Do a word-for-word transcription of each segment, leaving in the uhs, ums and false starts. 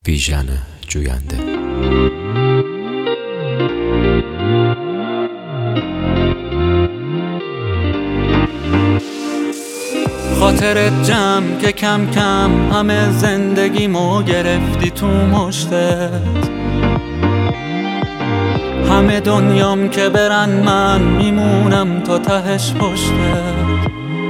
بیژن جوینده. خاطرت جمع که کم کم همه زندگیمو گرفتی تو مشتت، همه دنیام که برن من میمونم تا تهش پشتت.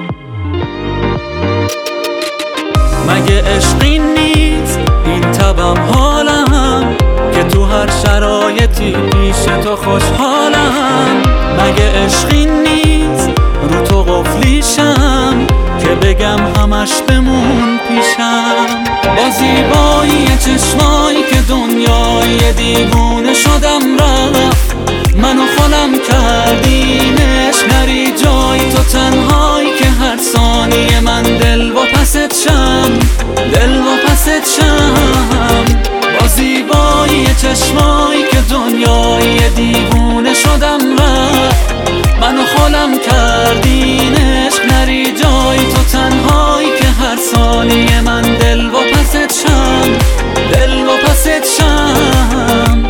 مگه عشقی نیست این تبم حالم که تو هر شرایطی پیش تو خوشحالم؟ مگه عشقی نیست رو تو قفلیشم که بگم همش بمون پیشم؟ با زیبایی چشمایی که دنیای دیوونه شدم رفت، منو خودم کردینش نری جای تو تنهایی که هر ثانیه من دل و پست شم، دل و پست شم. با زیبایی چشمایی که دنیای دیوونه شدم رفت، منو خودم کردینش نری جای تو تنهایی که هر ثانیه من دل و پست شم، دل و پست شم.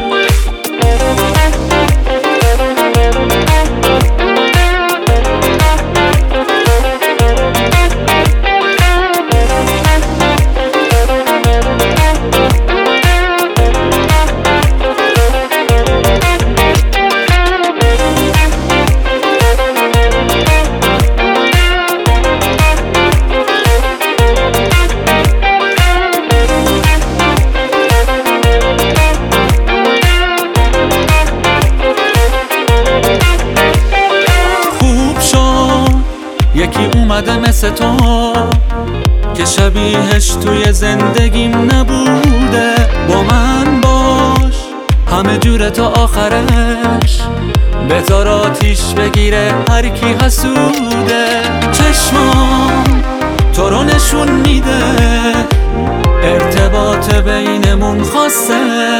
یکی اومده مثل تو که شبیهش توی زندگیم نبوده، با من باش همه جوره تا آخرش، بذار آتیش بگیره هر کی حسوده. چشمام تو رو نشون میده ارتباط بینمون خاصه،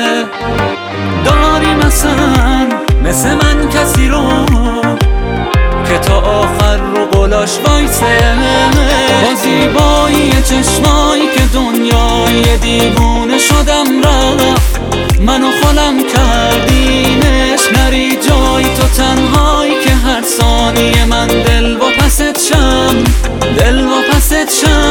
داری مثلا مثل من کسی رو که تا آخر رو قلاش وایسه. با زیبایی چشمایی که دنیای دیوونه شدم رفت، منو خودم کردینش نری جای تو تنهایی که هر ثانیه من دل و پست شم، دل و پست شم.